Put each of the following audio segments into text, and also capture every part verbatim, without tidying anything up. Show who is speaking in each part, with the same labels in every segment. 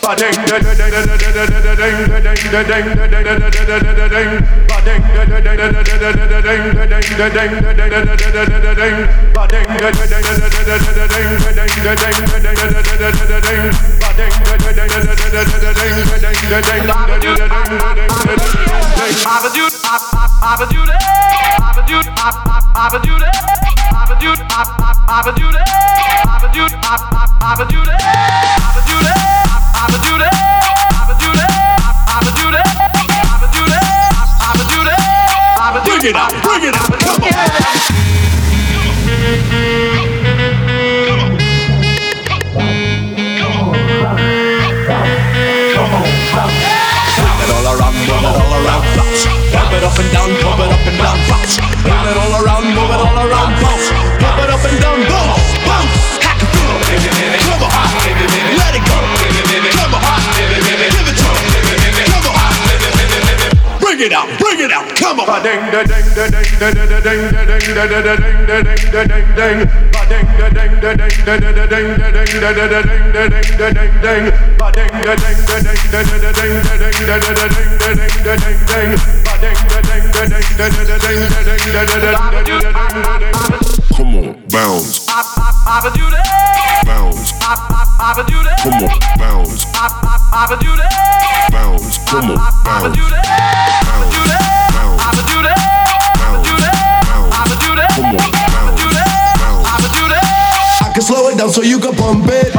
Speaker 1: Bring it out, bring it out, come on. All around, move it all around, bounce. Pump it up and down, pump it up and down, bounce. Move it all around, move it all around, bounce. Pump it up and down, bounce, bounce. Hack it, come on, let it go. Come on, give it to me. Come on, bring it out, bring it out, come on. Ding da ding da ding da da ding da ding da da ding da ding da ding ding. Ba ding da ding da ding da da ding da ding da da ding da ding da ding ding. Ba ding da ding da ding da da ding da ding da da ding da ding da ding ding. Ba ding da ding da ding da da ding da ding da da ding da ding. Come on, bounce. Bounce. Come on, bounce. Bounce. Come on, bounce. I can slow it down so you can pump it.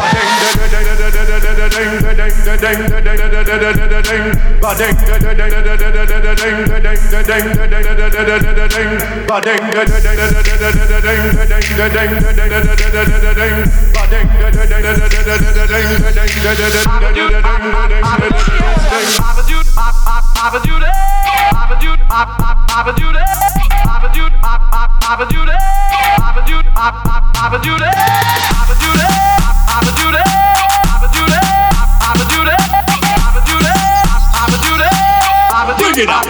Speaker 1: Bring it out,